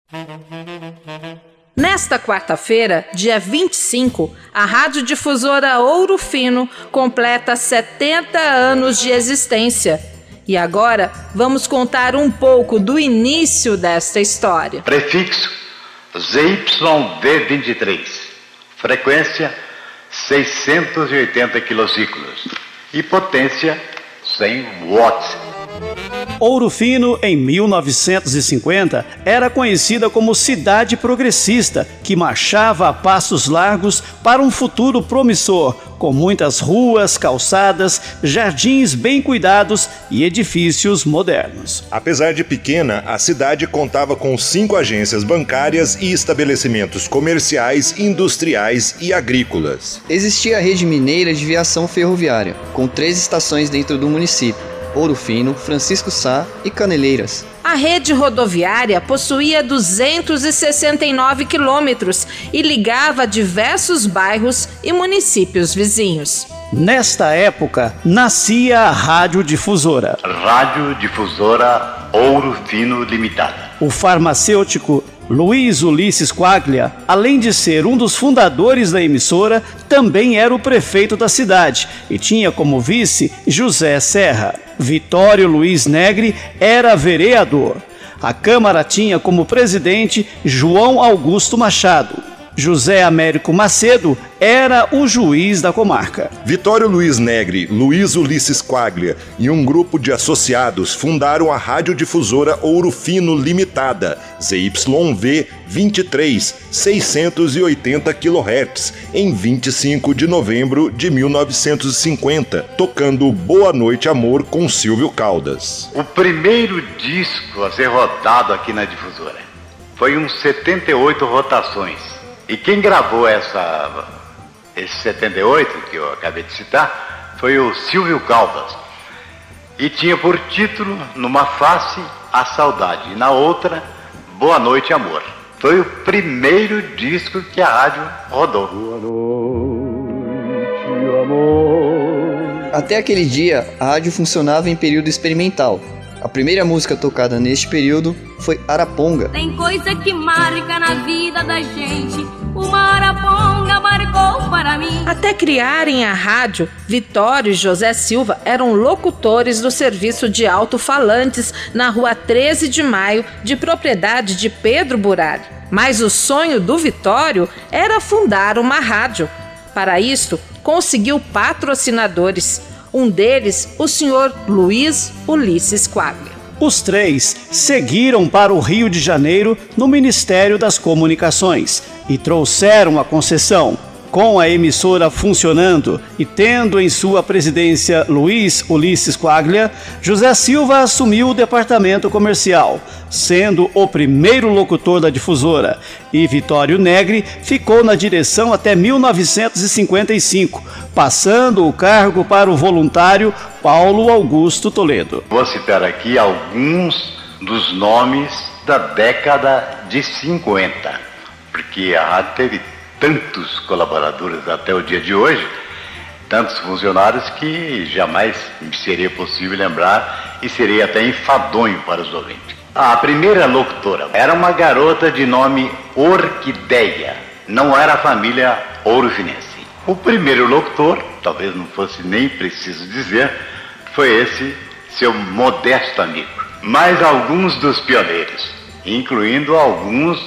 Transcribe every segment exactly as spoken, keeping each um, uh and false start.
Nesta quarta-feira, dia vinte e cinco, a radiodifusora Ouro Fino completa setenta anos de existência. E agora vamos contar um pouco do início desta história. Prefixo Z Y V vinte e três, frequência seiscentos e oitenta quilociclos e potência cem watts. Ouro Fino, em mil novecentos e cinquenta, era conhecida como cidade progressista, que marchava a passos largos para um futuro promissor, com muitas ruas, calçadas, jardins bem cuidados e edifícios modernos. Apesar de pequena, a cidade contava com cinco agências bancárias e estabelecimentos comerciais, industriais e agrícolas. Existia a rede mineira de viação ferroviária, com três estações dentro do município: Ouro Fino, Francisco Sá e Caneleiras. A rede rodoviária possuía duzentos e sessenta e nove quilômetros e ligava diversos bairros e municípios vizinhos. Nesta época, nascia a Radiodifusora. Radiodifusora Ouro Fino Limitada. O farmacêutico Luiz Ulisses Quaglia, além de ser um dos fundadores da emissora, também era o prefeito da cidade e tinha como vice José Serra. Vitório Luiz Negri era vereador. A Câmara tinha como presidente João Augusto Machado. José Américo Macedo era o juiz da comarca. Vitório Luiz Negri, Luiz Ulisses Quaglia e um grupo de associados fundaram a Radiodifusora Ouro Fino Limitada, Z Y V vinte e três, seiscentos e oitenta quilohertz, em vinte e cinco de novembro de mil novecentos e cinquenta, tocando Boa Noite Amor com Silvio Caldas. O primeiro disco a ser rodado aqui na difusora foi uns setenta e oito rotações. E quem gravou essa, esse setenta e oito, que eu acabei de citar, foi o Silvio Caldas. E tinha por título, numa face, A Saudade, e na outra, Boa Noite, Amor. Foi o primeiro disco que a rádio rodou. Boa noite, amor. Até aquele dia, a rádio funcionava em período experimental. A primeira música tocada neste período foi Araponga. Tem coisa que marca na vida da gente, uma araponga marcou para mim. Até criarem a rádio, Vitório e José Silva eram locutores do serviço de alto-falantes na rua treze de maio, de propriedade de Pedro Burari. Mas o sonho do Vitório era fundar uma rádio. Para isto, conseguiu patrocinadores. Um deles, o senhor Luiz Ulisses Quaglia. Os três seguiram para o Rio de Janeiro no Ministério das Comunicações e trouxeram a concessão. Com a emissora funcionando e tendo em sua presidência Luiz Ulisses Quaglia, José Silva assumiu o departamento comercial, sendo o primeiro locutor da difusora, e Vitório Negri ficou na direção até mil novecentos e cinquenta e cinco, passando o cargo para o voluntário Paulo Augusto Toledo. Vou citar aqui alguns dos nomes da década de cinquenta, porque a rádio teve tantos colaboradores até o dia de hoje, tantos funcionários que jamais me seria possível lembrar e seria até enfadonho para os ouvintes. A primeira locutora era uma garota de nome Orquideia, não era a família ourofinense. O primeiro locutor, talvez não fosse nem preciso dizer, foi esse seu modesto amigo. Mas alguns dos pioneiros, incluindo alguns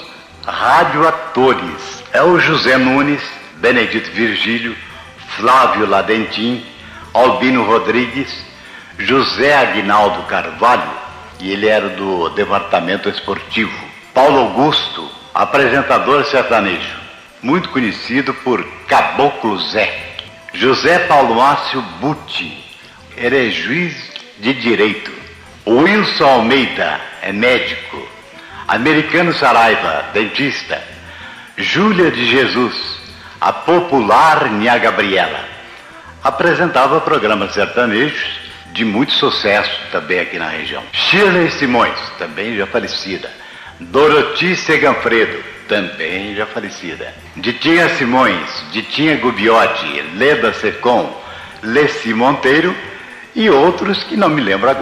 radioatores, é o José Nunes, Benedito Virgílio, Flávio Ladentim, Albino Rodrigues, José Aguinaldo Carvalho, e ele era do departamento esportivo. Paulo Augusto, apresentador sertanejo, muito conhecido por Caboclo Zé. José Paulo Márcio Butti, ele é juiz de direito. Wilson Almeida é médico. Americano Saraiva, dentista. Júlia de Jesus, a popular Nia Gabriela, apresentava programas sertanejos de muito sucesso também aqui na região. Shirley Simões, também já falecida. Doroti Seganfredo, também já falecida. Ditinha Simões, Ditinha Gubiotti, Leda Secom, Leci Monteiro e outros que não me lembro agora.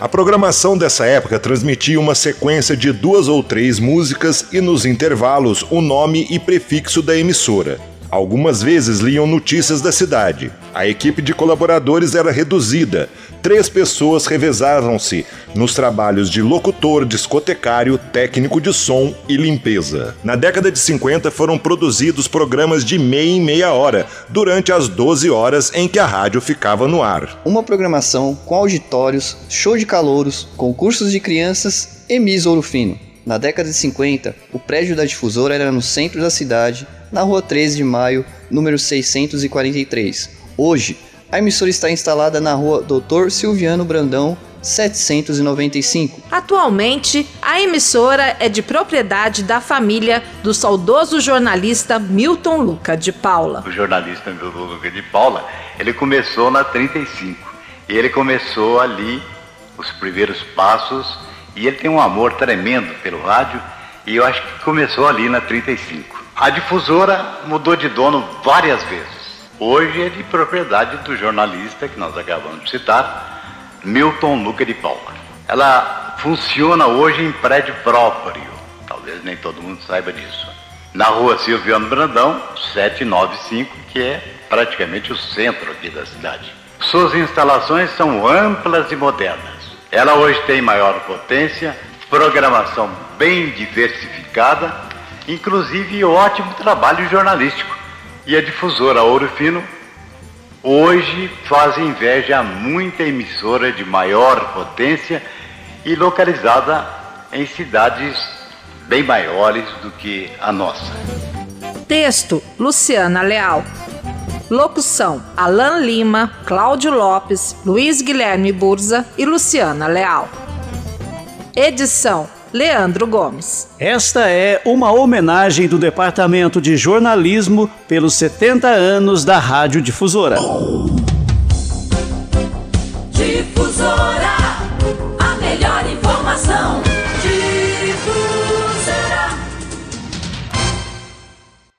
A programação dessa época transmitia uma sequência de duas ou três músicas e, nos intervalos, o nome e prefixo da emissora. Algumas vezes liam notícias da cidade. A equipe de colaboradores era reduzida. Três pessoas revezavam-se nos trabalhos de locutor, discotecário, técnico de som e limpeza. Na década de cinquenta foram produzidos programas de meia em meia hora, durante as doze horas em que a rádio ficava no ar. Uma programação com auditórios, show de calouros, concursos de crianças e Miss Ouro Fino. Na década de cinquenta, o prédio da difusora era no centro da cidade, na rua treze de maio, número seiscentos e quarenta e três. Hoje, a emissora está instalada na rua doutor Silviano Brandão, setecentos e noventa e cinco. Atualmente, a emissora é de propriedade da família do saudoso jornalista Milton Luca de Paula. O jornalista Milton Luca de Paula, ele começou na trinta e cinco. E ele começou ali os primeiros passos, e ele tem um amor tremendo pelo rádio, e eu acho que começou ali na trinta e cinco. A difusora mudou de dono várias vezes. Hoje é de propriedade do jornalista que nós acabamos de citar, Milton Luca de Paula. Ela funciona hoje em prédio próprio, talvez nem todo mundo saiba disso. Na rua Silviano Brandão, setecentos e noventa e cinco, que é praticamente o centro aqui da cidade. Suas instalações são amplas e modernas. Ela hoje tem maior potência, programação bem diversificada, inclusive ótimo trabalho jornalístico. E a difusora Ouro Fino hoje faz inveja a muita emissora de maior potência e localizada em cidades bem maiores do que a nossa. Texto: Luciana Leal. Locução: Alan Lima, Cláudio Lopes, Luiz Guilherme Burza e Luciana Leal. Edição: Leandro Gomes. Esta é uma homenagem do Departamento de Jornalismo pelos setenta anos da Rádio Difusora. Difusora.